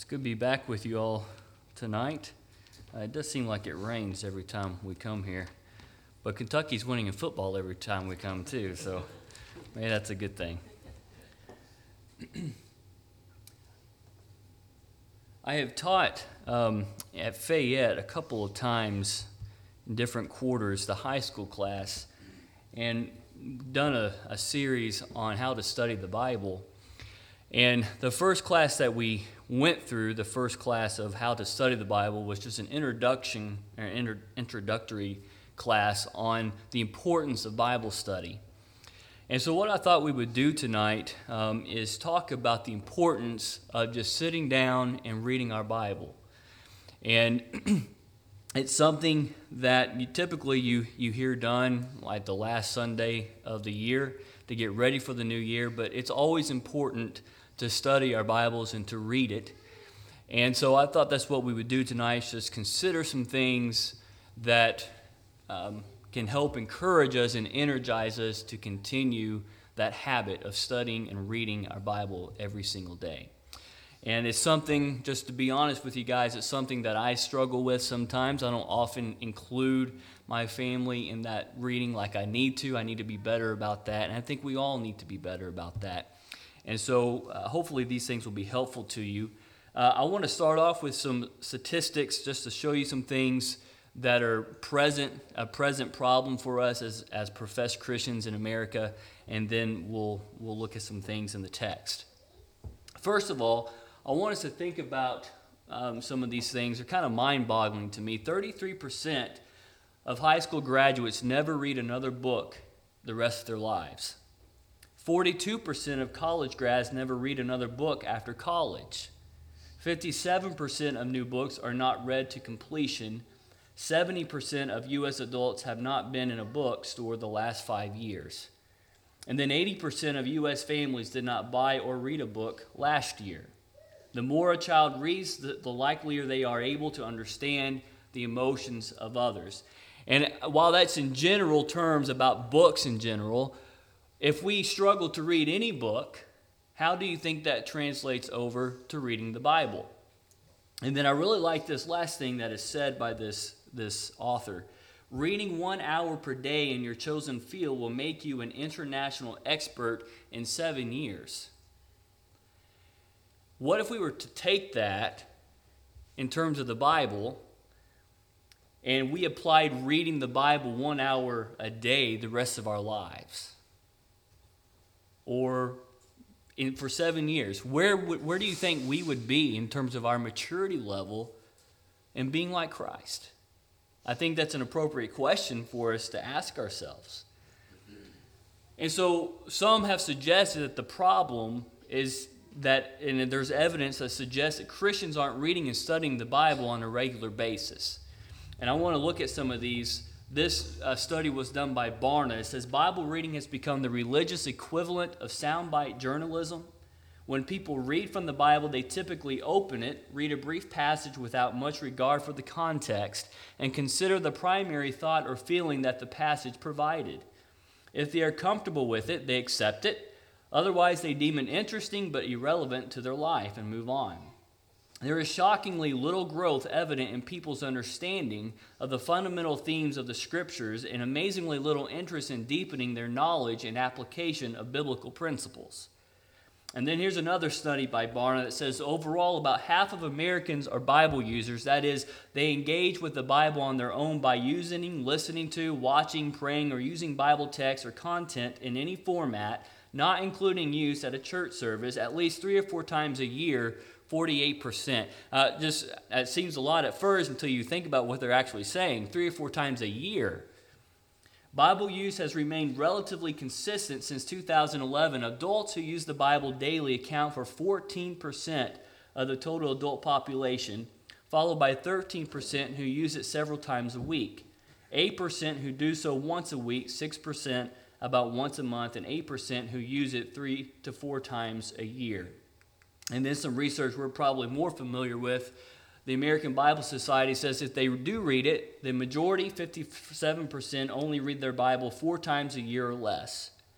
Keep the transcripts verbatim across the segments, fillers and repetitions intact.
It's good to be back with you all tonight. Uh, it does seem like it rains every time we come here, but Kentucky's winning in football every time we come too, so maybe that's a good thing. I have taught um, at Fayette a couple of times in different quarters, the high school class, and done a, a series on how to study the Bible. And the first class that we went through, the first class of how to study the Bible, was just an introduction or inter, introductory class on the importance of Bible study. And so what I thought we would do tonight um, is talk about the importance of just sitting down and reading our Bible. And it's something that you, typically you, you hear done like the last Sunday of the year to get ready for the new year, but it's always important to study our Bibles and to read it. And so I thought that's what we would do tonight, just consider some things that um, can help encourage us and energize us to continue that habit of studying and reading our Bible every single day. And it's something, just to be honest with you guys, it's something that I struggle with sometimes. I don't often include my family in that reading like I need to. I need to be better about that, and I think we all need to be better about that. And so uh, hopefully these things will be helpful to you. Uh, I want to start off with some statistics just to show you some things that are present, a present problem for us as, as professed Christians in America, and then we'll we'll look at some things in the text. First of all, I want us to think about um, some of these things. They're kind of mind-boggling to me. thirty-three percent of high school graduates never read another book the rest of their lives. forty-two percent of college grads never read another book after college. fifty-seven percent of new books are not read to completion. seventy percent of U S adults have not been in a bookstore the last five years. And then eighty percent of U S families did not buy or read a book last year. The more a child reads, the, the likelier they are able to understand the emotions of others. And while that's in general terms about books in general, if we struggle to read any book, how do you think that translates over to reading the Bible? And then I really like this last thing that is said by this, this author. Reading one hour per day in your chosen field will make you an international expert in seven years. What if we were to take that in terms of the Bible and we applied reading the Bible one hour a day the rest of our lives? Or in, for seven years, where where do you think we would be in terms of our maturity level in being like Christ? I think that's an appropriate question for us to ask ourselves. And so some have suggested that the problem is that, and there's evidence that suggests that Christians aren't reading and studying the Bible on a regular basis. And I want to look at some of these. This uh, study was done by Barna. It says Bible reading has become the religious equivalent of soundbite journalism. When people read from the Bible, they typically open it, read a brief passage without much regard for the context, and consider the primary thought or feeling that the passage provided. If they are comfortable with it, they accept it. Otherwise, they deem it interesting but irrelevant to their life and move on. There is shockingly little growth evident in people's understanding of the fundamental themes of the Scriptures and amazingly little interest in deepening their knowledge and application of biblical principles. And then here's another study by Barna that says overall about half of Americans are Bible users. That is, they engage with the Bible on their own by using, listening to, watching, praying, or using Bible text or content in any format, not including use at a church service, at least three or four times a year, forty-eight percent. Uh, just it seems a lot at first until you think about what they're actually saying. Three or four times a year. Bible use has remained relatively consistent since two thousand eleven. Adults who use the Bible daily account for fourteen percent of the total adult population, followed by thirteen percent who use it several times a week, eight percent who do so once a week, six percent about once a month, and eight percent who use it three to four times a year. And then some research we're probably more familiar with. The American Bible Society says if they do read it, the majority, fifty-seven percent, only read their Bible four times a year or less.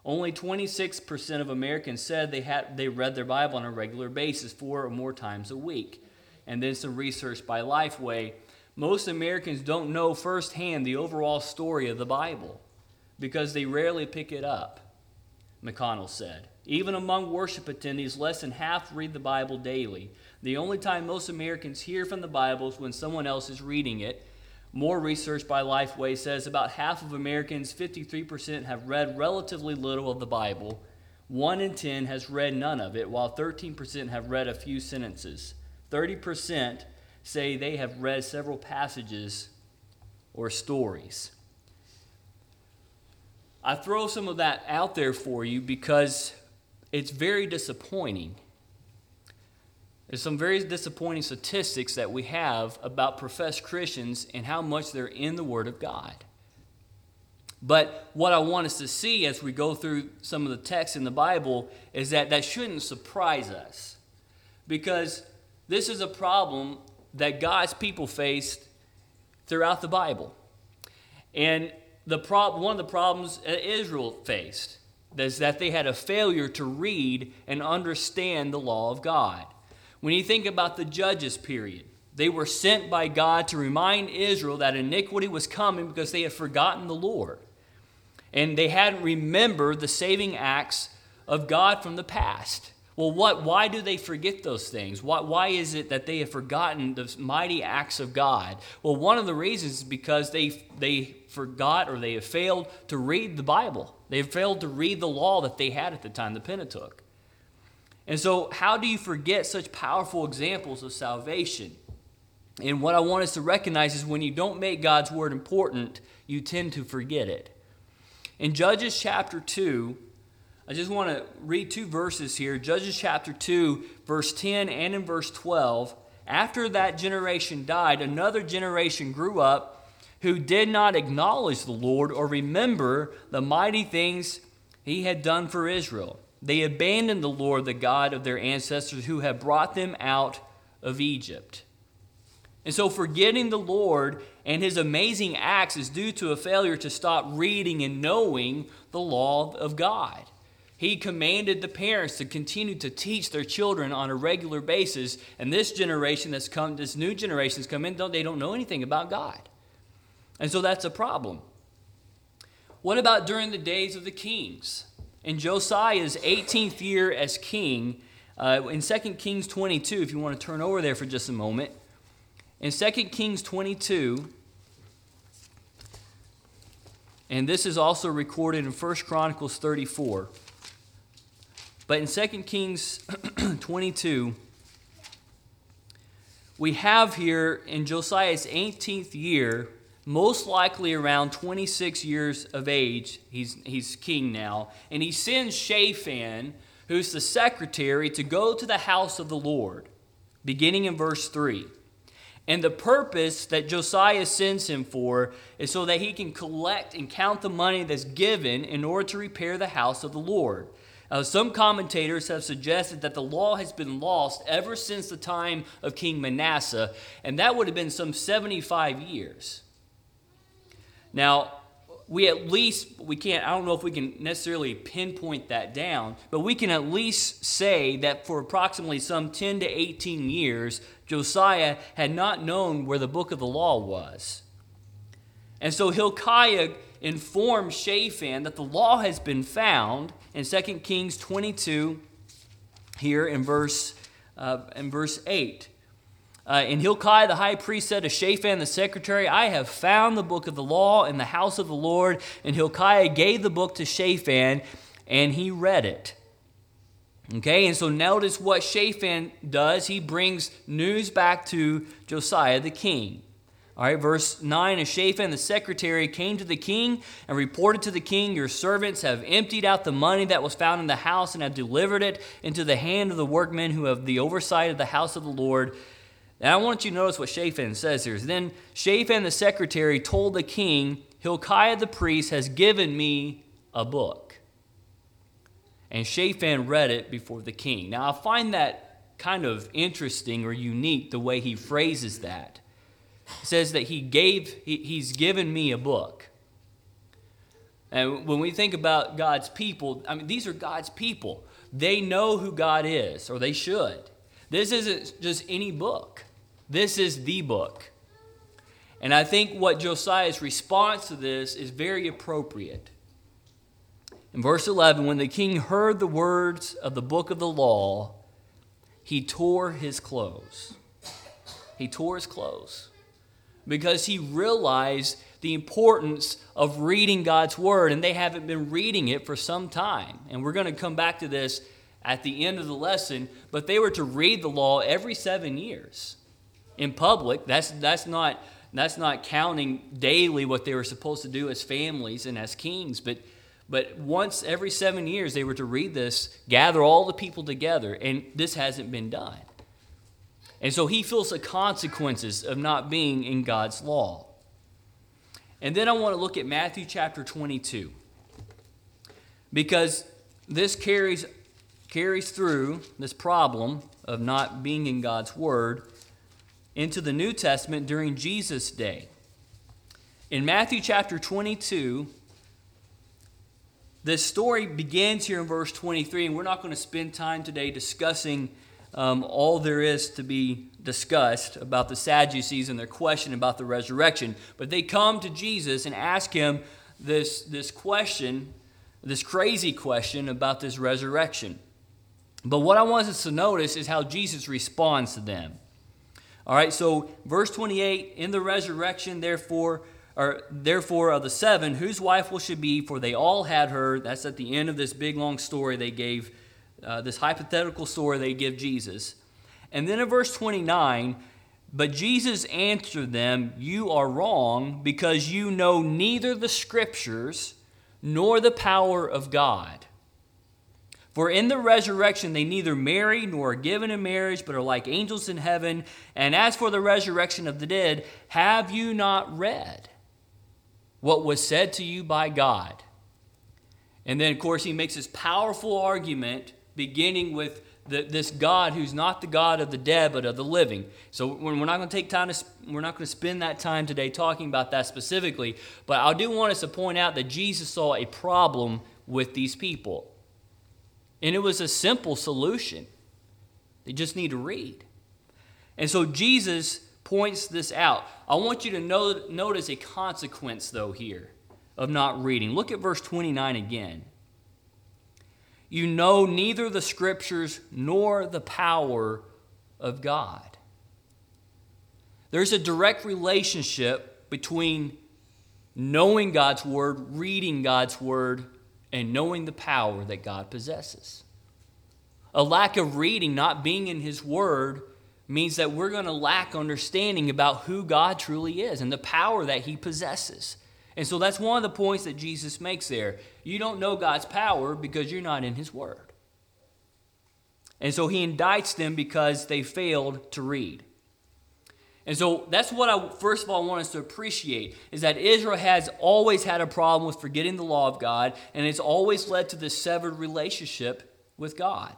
Only twenty-six percent of Americans said they had they read their Bible on a regular basis, four or more times a week. And then some research by Lifeway. Most Americans don't know firsthand the overall story of the Bible because they rarely pick it up, McConnell said. Even among worship attendees, less than half read the Bible daily. The only time most Americans hear from the Bible is when someone else is reading it. More research by Lifeway says about half of Americans, fifty-three percent, have read relatively little of the Bible. One in ten has read none of it, while thirteen percent have read a few sentences. thirty percent say they have read several passages or stories. I throw some of that out there for you because it's very disappointing. There's some very disappointing statistics that we have about professed Christians and how much they're in the Word of God. But what I want us to see as we go through some of the texts in the Bible is that that shouldn't surprise us, because this is a problem that God's people faced throughout the Bible. And the prob- one of the problems that Israel faced is that they had a failure to read and understand the law of God. When you think about the Judges period, they were sent by God to remind Israel that iniquity was coming because they had forgotten the Lord. And they hadn't remembered the saving acts of God from the past. Well, what? Why do they forget those things? Why, why is it that they have forgotten the mighty acts of God? Well, one of the reasons is because they, they forgot or they have failed to read the Bible. They have failed to read the law that they had at the time, the Pentateuch. And so how do you forget such powerful examples of salvation? And what I want us to recognize is when you don't make God's word important, you tend to forget it. In Judges chapter two, I just want to read two verses here. Judges chapter two, verse ten and in verse twelve. After that generation died, another generation grew up who did not acknowledge the Lord or remember the mighty things he had done for Israel. They abandoned the Lord, the God of their ancestors, who had brought them out of Egypt. And so forgetting the Lord and his amazing acts is due to a failure to stop reading and knowing the law of God. He commanded the parents to continue to teach their children on a regular basis. And this generation that's come, this new generation that's come in, they don't know anything about God. And so that's a problem. What about during the days of the kings? In Josiah's eighteenth year as king, uh, in Second Kings twenty-two, if you want to turn over there for just a moment. In Second Kings twenty-two, and this is also recorded in First Chronicles thirty-four. But in Second Kings twenty-two, we have here in Josiah's eighteenth year, most likely around twenty-six years of age, he's, he's king now, and he sends Shaphan, who's the secretary, to go to the house of the Lord, beginning in verse three. And the purpose that Josiah sends him for is so that he can collect and count the money that's given in order to repair the house of the Lord. Uh, some commentators have suggested that the law has been lost ever since the time of King Manasseh, and that would have been some seventy-five years. Now, we at least, we can't, I don't know if we can necessarily pinpoint that down, but we can at least say that for approximately some ten to eighteen years, Josiah had not known where the book of the law was. And so Hilkiah informed Shaphan that the law has been found in Second Kings twenty-two, here in verse, uh, in verse eight. Uh, and Hilkiah the high priest said to Shaphan the secretary, I have found the book of the law in the house of the Lord. And Hilkiah gave the book to Shaphan, and he read it. Okay, and so notice what Shaphan does. He brings news back to Josiah the king. All right, verse nine, and Shaphan the secretary came to the king and reported to the king, your servants have emptied out the money that was found in the house and have delivered it into the hand of the workmen who have the oversight of the house of the Lord. And I want you to notice what Shaphan says here. Then Shaphan the secretary told the king, Hilkiah the priest has given me a book. And Shaphan read it before the king. Now I find that kind of interesting or unique the way he phrases that. He says that he gave, he, he's given me a book. And when we think about God's people, I mean, these are God's people. They know who God is, or they should. This isn't just any book. This is the book. And I think what Josiah's response to this is very appropriate. In verse eleven, when the king heard the words of the book of the law, he tore his clothes. He tore his clothes because he realized the importance of reading God's word, and they haven't been reading it for some time. And we're going to come back to this at the end of the lesson, but they were to read the law every seven years in public. That's that's not that's not counting daily what they were supposed to do as families and as kings, but but once every seven years they were to read this, gather all the people together, and this hasn't been done. And so he feels the consequences of not being in God's law. And then I want to look at Matthew chapter twenty-two, because this carries carries through this problem of not being in God's word into the New Testament during Jesus' day. In Matthew chapter twenty-two, this story begins here in verse twenty-three, and we're not going to spend time today discussing um, all there is to be discussed about the Sadducees and their question about the resurrection. But they come to Jesus and ask him this, this question, this crazy question about this resurrection. But what I want us to notice is how Jesus responds to them. All right, so verse twenty-eight, in the resurrection, therefore, or therefore of the seven, whose wife will she be? For they all had her. That's at the end of this big long story they gave, uh, this hypothetical story they give Jesus. And then in verse twenty-nine, but Jesus answered them, you are wrong, because you know neither the Scriptures nor the power of God. For in the resurrection they neither marry nor are given in marriage, but are like angels in heaven. And as for the resurrection of the dead, have you not read what was said to you by God? And then, of course, he makes this powerful argument beginning with the, this God who's not the God of the dead, but of the living. So we're not going to take time to, we're not going to spend that time today talking about that specifically. But I do want us to point out that Jesus saw a problem with these people. And it was a simple solution. They just need to read. And so Jesus points this out. I want you to know, notice a consequence, though, here of not reading. Look at verse twenty-nine again. You know neither the Scriptures nor the power of God. There's a direct relationship between knowing God's Word, reading God's Word, and knowing the power that God possesses. A lack of reading, not being in His Word, means that we're going to lack understanding about who God truly is and the power that He possesses. And so that's one of the points that Jesus makes there. You don't know God's power because you're not in His Word. And so He indicts them because they failed to read. And so that's what I, first of all, want us to appreciate, is that Israel has always had a problem with forgetting the law of God, and it's always led to this severed relationship with God.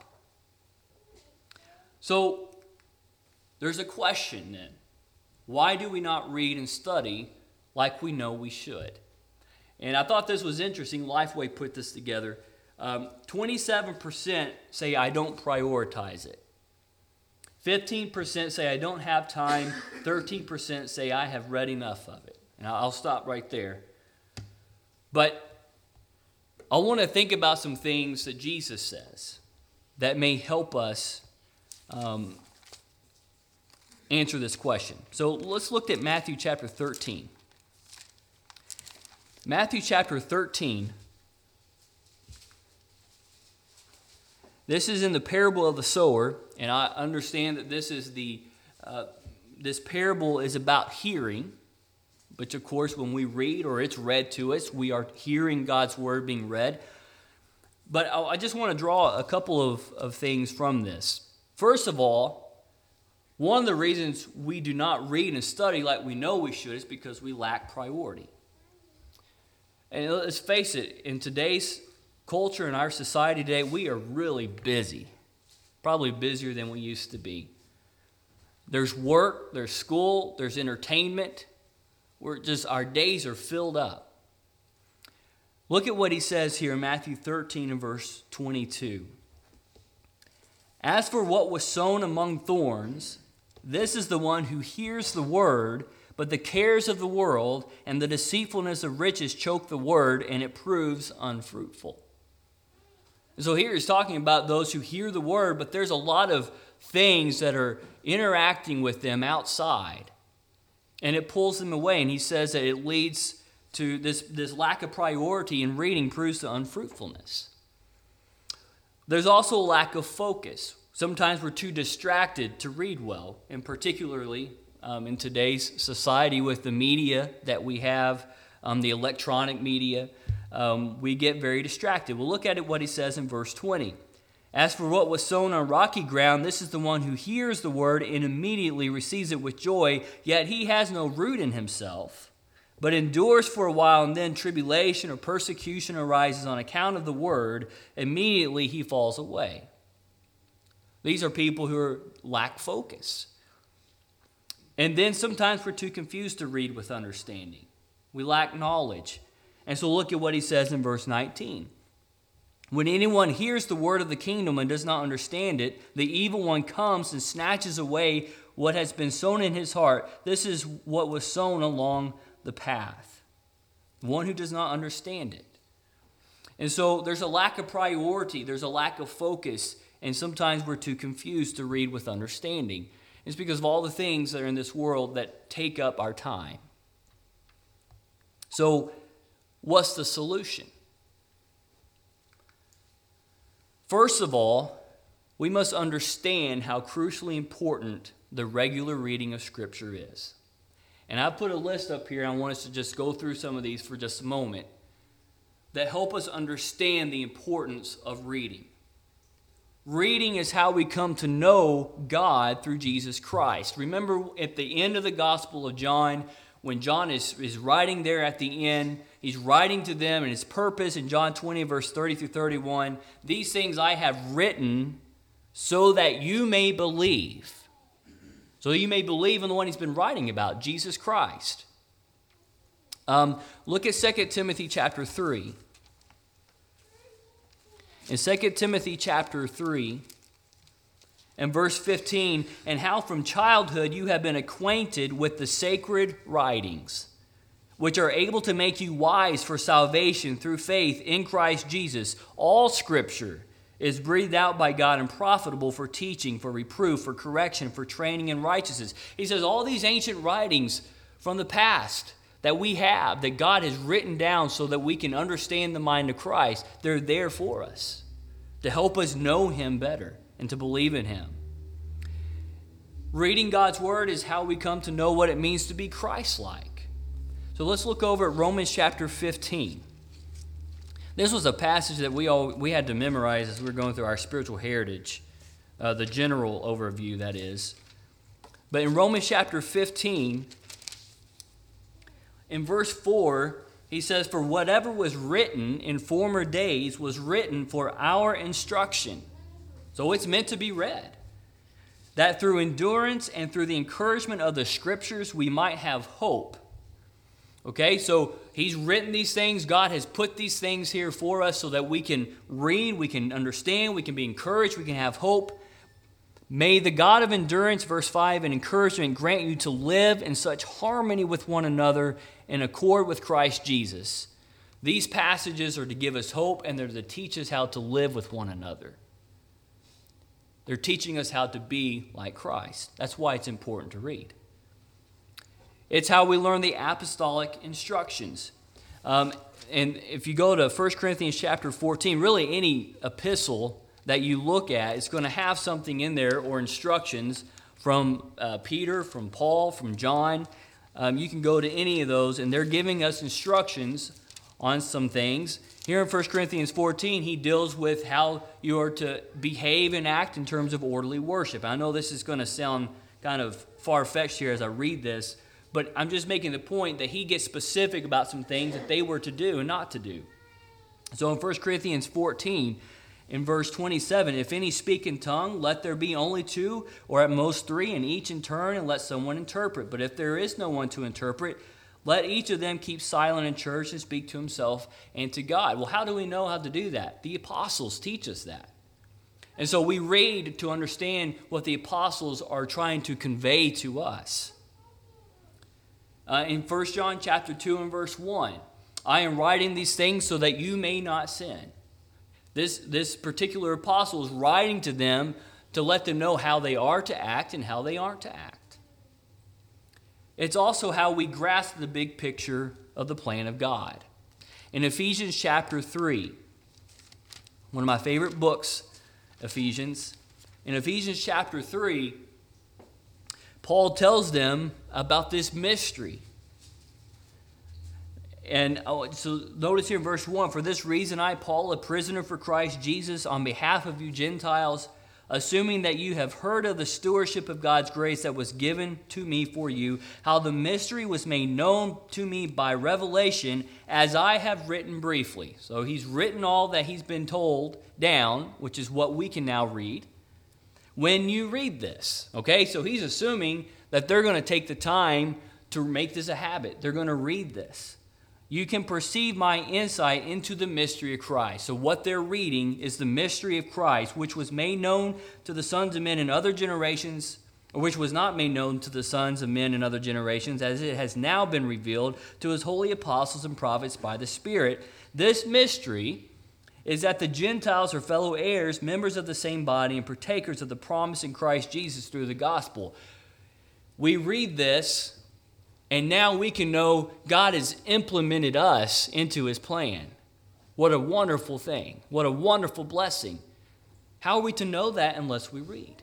So there's a question then. Why do we not read and study like we know we should? And I thought this was interesting. Lifeway put this together. Um, twenty-seven percent say I don't prioritize it. fifteen percent say I don't have time. thirteen percent say I have read enough of it. And I'll stop right there. But I want to think about some things that Jesus says that may help us um, answer this question. So let's look at Matthew chapter thirteen. Matthew chapter thirteen. This is in the parable of the sower, and I understand that this is the uh, this parable is about hearing, which of course when we read or it's read to us, we are hearing God's word being read. But I, I just want to draw a couple of, of things from this. First of all, one of the reasons we do not read and study like we know we should is because we lack priority. And let's face it, in today's culture, in our society today, we are really busy. Probably busier than we used to be. There's work, there's school, there's entertainment. We're just, our days are filled up. Look at what he says here in Matthew thirteen and verse twenty-two. As for what was sown among thorns, this is the one who hears the word, but the cares of the world and the deceitfulness of riches choke the word, and it proves unfruitful. So here he's talking about those who hear the word, but there's a lot of things that are interacting with them outside, and it pulls them away. And he says that it leads to this, this lack of priority in reading proves to unfruitfulness. There's also a lack of focus. Sometimes we're too distracted to read well, and particularly um, in today's society with the media that we have, um, the electronic media, um, we get very distracted. We'll look at it what he says in verse twenty. As for what was sown on rocky ground, this is the one who hears the word and immediately receives it with joy, yet he has no root in himself, but endures for a while, and then tribulation or persecution arises on account of the word. Immediately he falls away. These are people who are, lack focus. And then sometimes we're too confused to read with understanding. We lack knowledge. And so look at what he says in verse nineteen. When anyone hears the word of the kingdom and does not understand it, the evil one comes and snatches away what has been sown in his heart. This is what was sown along the path. One who does not understand it. And so there's a lack of priority. There's a lack of focus. And sometimes we're too confused to read with understanding. It's because of all the things that are in this world that take up our time. So what's the solution? First of all, we must understand how crucially important the regular reading of Scripture is. And I put a list up here, and I want us to just go through some of these for just a moment that help us understand the importance of reading. Reading is how we come to know God through Jesus Christ. Remember at the end of the Gospel of John, when John is, is writing there at the end, he's writing to them, and his purpose in John twenty, verse thirty through thirty-one, these things I have written so that you may believe. So you may believe in the one he's been writing about, Jesus Christ. Um, look at Second Timothy chapter three. In Second Timothy chapter three, and verse fifteen, and how from childhood you have been acquainted with the sacred writings, which are able to make you wise for salvation through faith in Christ Jesus. All Scripture is breathed out by God and profitable for teaching, for reproof, for correction, for training in righteousness. He says all these ancient writings from the past that we have, that God has written down so that we can understand the mind of Christ, they're there for us to help us know Him better and to believe in Him. Reading God's Word is how we come to know what it means to be Christ-like. So let's look over at Romans chapter fifteen. This was a passage that we all we had to memorize as we were going through our spiritual heritage, uh, the general overview, that is. But in Romans chapter fifteen, in verse four, he says, "For whatever was written in former days was written for our instruction." So it's meant to be read. "That through endurance and through the encouragement of the Scriptures we might have hope." Okay, so he's written these things. God has put these things here for us so that we can read, we can understand, we can be encouraged, we can have hope. "May the God of endurance," verse five, "and encouragement grant you to live in such harmony with one another in accord with Christ Jesus." These passages are to give us hope, and they're to teach us how to live with one another. They're teaching us how to be like Christ. That's why it's important to read. It's how we learn the apostolic instructions. Um, and if you go to First Corinthians chapter fourteen, really any epistle that you look at is going to have something in there or instructions from uh, Peter, from Paul, from John. Um, you can go to any of those, and they're giving us instructions on some things. Here in First Corinthians fourteen, he deals with how you are to behave and act in terms of orderly worship. I know this is going to sound kind of far-fetched here as I read this, but I'm just making the point that he gets specific about some things that they were to do and not to do. So in First Corinthians fourteen, in verse twenty-seven, "If any speak in tongue, let there be only two, or at most three, and each in turn, and let someone interpret. But if there is no one to interpret, Let each of them keep silent in church and speak to himself and to God. Well, how do we know how to do that? The apostles teach us that. And so we read to understand what the apostles are trying to convey to us. Uh, in First John chapter two and verse one, I am writing these things so that you may not sin. This, this particular apostle is writing to them to let them know how they are to act and how they aren't to act. It's also how we grasp the big picture of the plan of God. In Ephesians chapter three, one of my favorite books, Ephesians, in Ephesians chapter three, Paul tells them about this mystery. And oh, so notice here in verse one, for this reason I, Paul, a prisoner for Christ Jesus, on behalf of you Gentiles, assuming that you have heard of the stewardship of God's grace that was given to me for you, how the mystery was made known to me by revelation, as I have written briefly. So he's written all that he's been told down, which is what we can now read. When you read this, okay, so he's assuming that they're going to take the time to make this a habit. They're going to read this. You can perceive my insight into the mystery of Christ. So what they're reading is the mystery of Christ, which was made known to the sons of men in other generations, or which was not made known to the sons of men in other generations, as it has now been revealed to his holy apostles and prophets by the Spirit. This mystery is that the Gentiles are fellow heirs, members of the same body, and partakers of the promise in Christ Jesus through the gospel. We read this, and now we can know God has implemented us into his plan. What a wonderful thing. What a wonderful blessing. How are we to know that unless we read?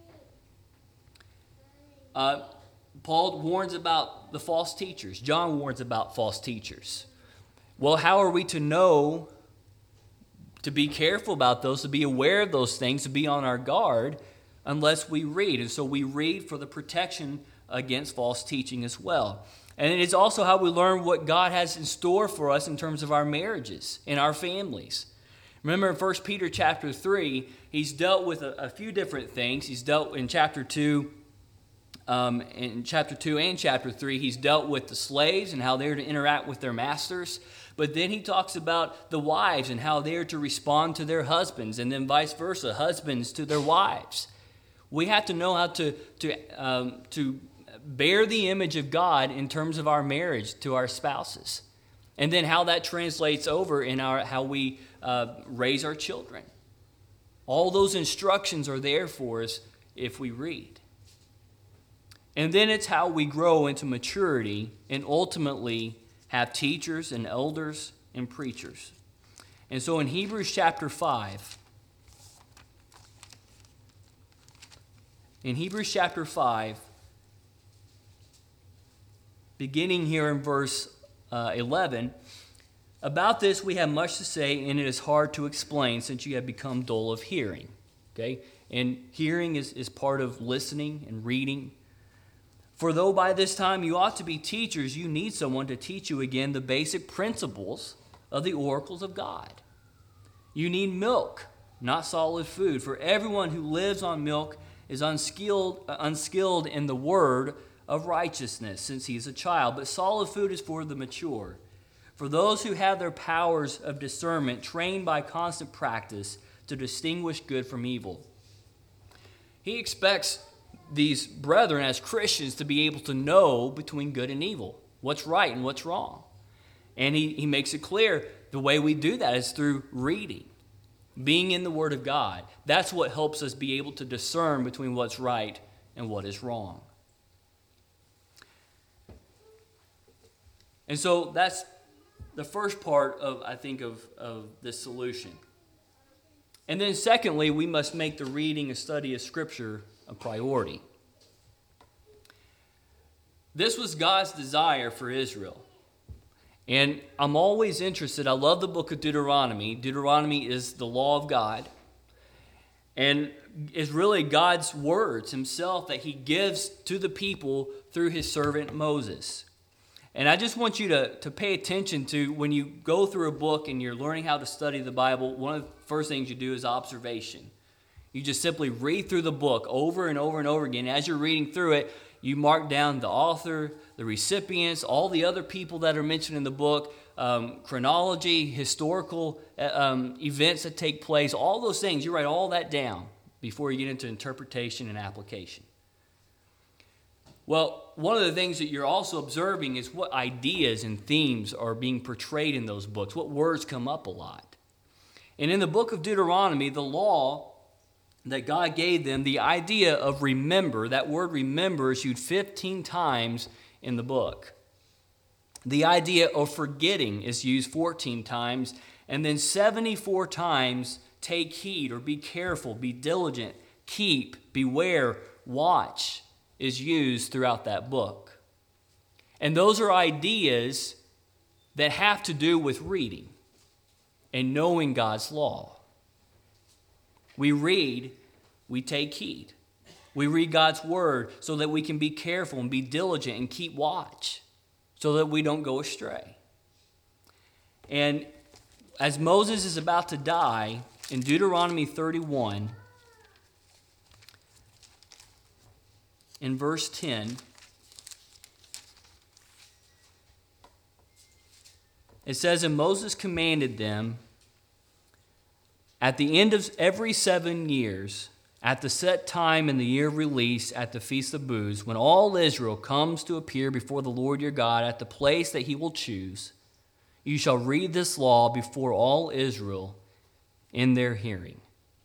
Uh, Paul warns about the false teachers. John warns about false teachers. Well, how are we to know, to be careful about those, to be aware of those things, to be on our guard, unless we read? And so we read for the protection against false teaching as well. And it is also how we learn what God has in store for us in terms of our marriages and our families. Remember in First Peter chapter three, he's dealt with a, a few different things. He's dealt in chapter two, um, in chapter two and chapter three, he's dealt with the slaves and how they're to interact with their masters. But then he talks about the wives and how they're to respond to their husbands, and then vice versa, husbands to their wives. We have to know how to to um, to bear the image of God in terms of our marriage to our spouses, and then how that translates over in our how we uh, raise our children. All those instructions are there for us if we read. And then it's how we grow into maturity and ultimately have teachers and elders and preachers. And so in Hebrews chapter five, in Hebrews chapter five, beginning here in verse uh, eleven, about this we have much to say, and it is hard to explain since you have become dull of hearing. Okay? And hearing is, is part of listening and reading. For though by this time you ought to be teachers, you need someone to teach you again the basic principles of the oracles of God. You need milk, not solid food, for everyone who lives on milk is unskilled, uh, unskilled in the word of righteousness, since he is a child, but solid food is for the mature, for those who have their powers of discernment trained by constant practice to distinguish good from evil. He expects these brethren as Christians to be able to know between good and evil, what's right and what's wrong. And he, he makes it clear the way we do that is through reading, being in the Word of God. That's what helps us be able to discern between what's right and what is wrong. And so that's the first part of, I think, of, of this solution. And then secondly, we must make the reading and study of Scripture a priority. This was God's desire for Israel. And I'm always interested. I love the book of Deuteronomy. Deuteronomy is the law of God. And is really God's words himself that he gives to the people through his servant Moses. And I just want you to, to pay attention to when you go through a book and you're learning how to study the Bible, one of the first things you do is observation. You just simply read through the book over and over and over again. As you're reading through it, You mark down the author, the recipients, all the other people that are mentioned in the book, um, chronology, historical uh, um, events that take place, all those things. You write all that down before you get into interpretation and application. Well, one of the things that you're also observing is what ideas and themes are being portrayed in those books, what words come up a lot. And in the book of Deuteronomy, the law that God gave them, the idea of remember, that word remember is used fifteen times in the book. The idea of forgetting is used fourteen times, and then seventy-four times take heed or be careful, be diligent, keep, beware, watch is used throughout that book. And those are ideas that have to do with reading and knowing God's law. We read, we take heed. We read God's word so that we can be careful and be diligent and keep watch so that we don't go astray. And as Moses is about to die, in Deuteronomy thirty-one, in verse ten, it says, "And Moses commanded them, at the end of every seven years, at the set time in the year of release, at the Feast of Booths, when all Israel comes to appear before the Lord your God at the place that he will choose, you shall read this law before all Israel in their hearing.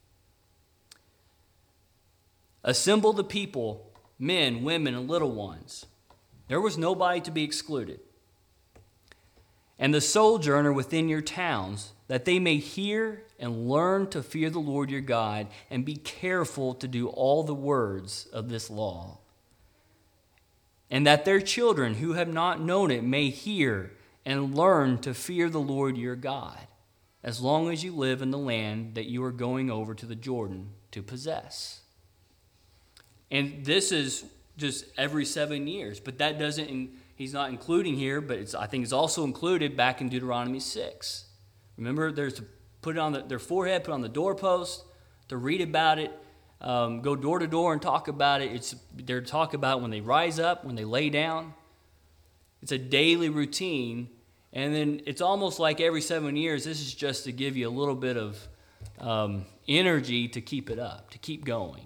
Assemble the people, men, women, and little ones. There was nobody to be excluded. And the sojourner within your towns, that they may hear and learn to fear the Lord your God, and be careful to do all the words of this law. And that their children who have not known it may hear and learn to fear the Lord your God, as long as you live in the land that you are going over to the Jordan to possess." And this is just every seven years, but that doesn't, he's not including here, but it's, I think it's also included back in Deuteronomy six. Remember, there's to put it on the, their forehead, put it on the doorpost, to read about it, um, go door to door and talk about it. It's they're to talk about it when they rise up, when they lay down. It's a daily routine, and then it's almost like every seven years, this is just to give you a little bit of um, energy to keep it up, to keep going.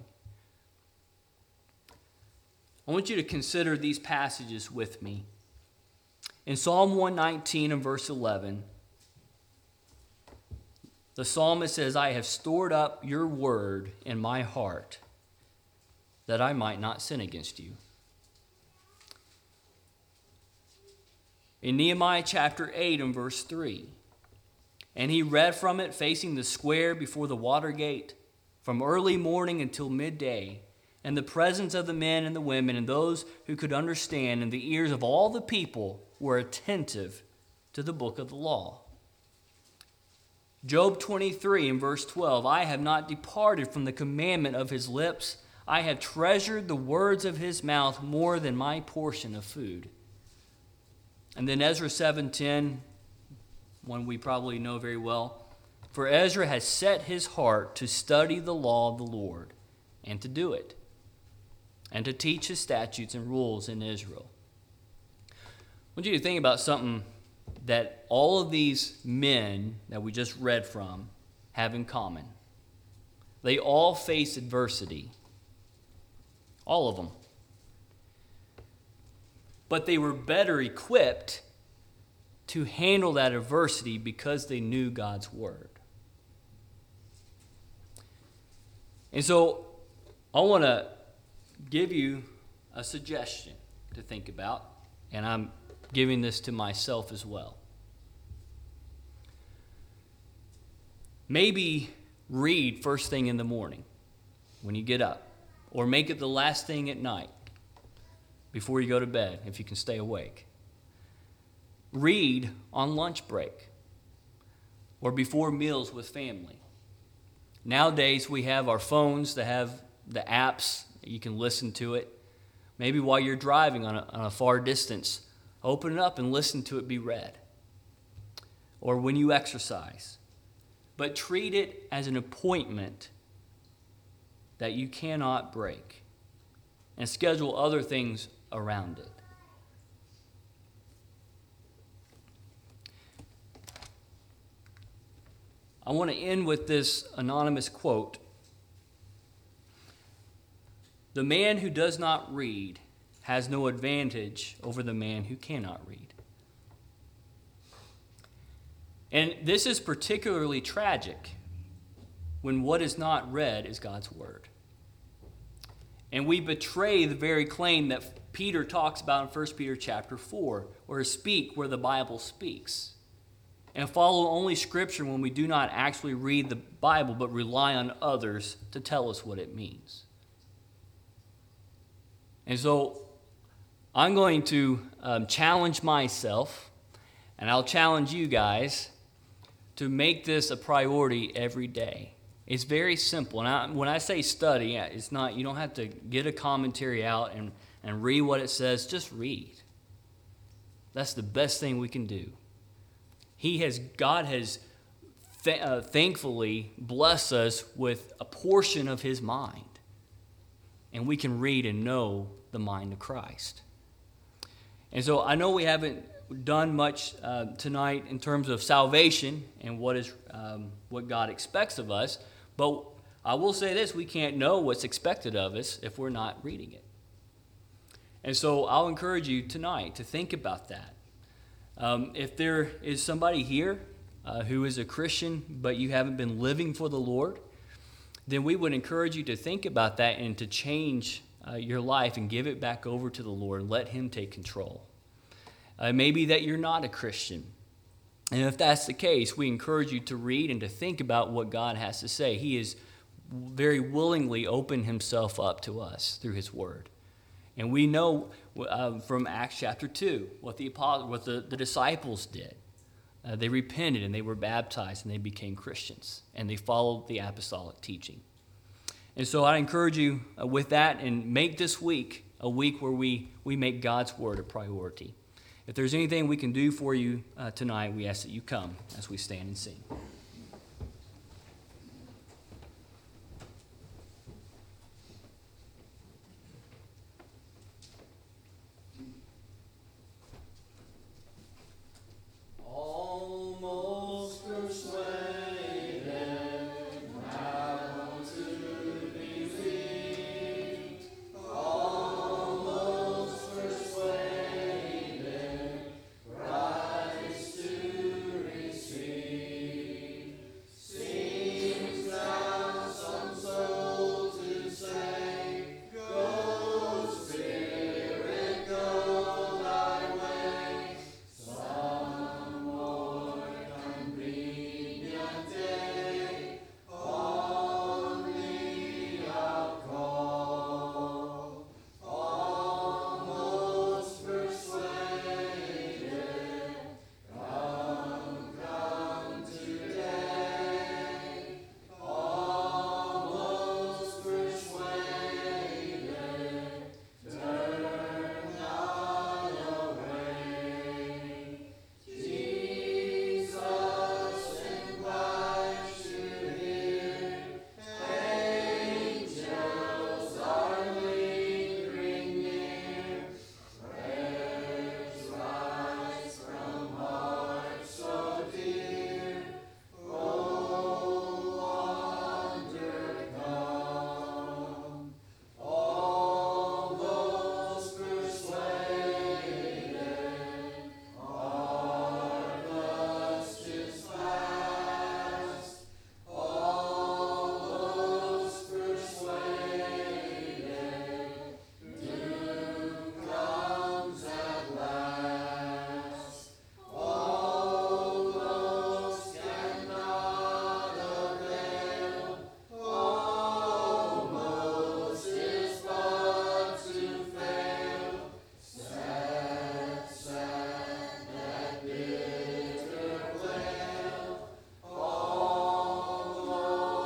I want you to consider these passages with me. In Psalm one nineteen and verse eleven, the psalmist says, "I have stored up your word in my heart, that I might not sin against you." In Nehemiah chapter eight and verse three, "And he read from it facing the square before the water gate, from early morning until midday, and the presence of the men and the women and those who could understand, and the ears of all the people were attentive to the book of the law." Job twenty-three and verse twelve, "I have not departed from the commandment of his lips. I have treasured the words of his mouth more than my portion of food." And then Ezra seven ten, one we probably know very well, "For Ezra has set his heart to study the law of the Lord, and to do it, and to teach his statutes and rules in Israel." I want you to think about something that all of these men that we just read from have in common. They all face adversity. All of them. But they were better equipped to handle that adversity because they knew God's word. And so I want to give you a suggestion to think about, and I'm giving this to myself as well. Maybe read first thing in the morning when you get up, or make it the last thing at night before you go to bed if you can stay awake. Read on lunch break or before meals with family. Nowadays we have our phones that have the apps, you can listen to it. Maybe while you're driving on a, on a far distance, open it up and listen to it be read. Or when you exercise. But treat it as an appointment that you cannot break. and schedule other things around it. I want to end with this anonymous quote. The man who does not read has no advantage over the man who cannot read. And this is particularly tragic when what is not read is God's word. And we betray the very claim that Peter talks about in First Peter chapter four, or speak where the Bible speaks, and follow only Scripture when we do not actually read the Bible but rely on others to tell us what it means. And so I'm going to um, challenge myself, and I'll challenge you guys to make this a priority every day. It's very simple. And I, when I say study, it's not, you don't have to get a commentary out and, and read what it says. Just read. That's the best thing we can do. He has, God has th- uh, thankfully blessed us with a portion of His mind. And we can read and know the mind of Christ. And so I know we haven't done much uh, tonight in terms of salvation and what is um, what God expects of us. But I will say this, we can't know what's expected of us if we're not reading it. And so I'll encourage you tonight to think about that. Um, if there is somebody here uh, who is a Christian, but you haven't been living for the Lord, then we would encourage you to think about that and to change uh, your life and give it back over to the Lord and let Him take control. Uh, maybe that you're not a Christian. And if that's the case, we encourage you to read and to think about what God has to say. He has very willingly opened Himself up to us through His Word. And we know uh, from Acts chapter two what the apostle, what the, the disciples did. Uh, they repented and they were baptized and they became Christians. And they followed the apostolic teaching. And so I encourage you uh, with that, and make this week a week where we, we make God's Word a priority. If there's anything we can do for you uh, tonight, we ask that you come as we stand and sing.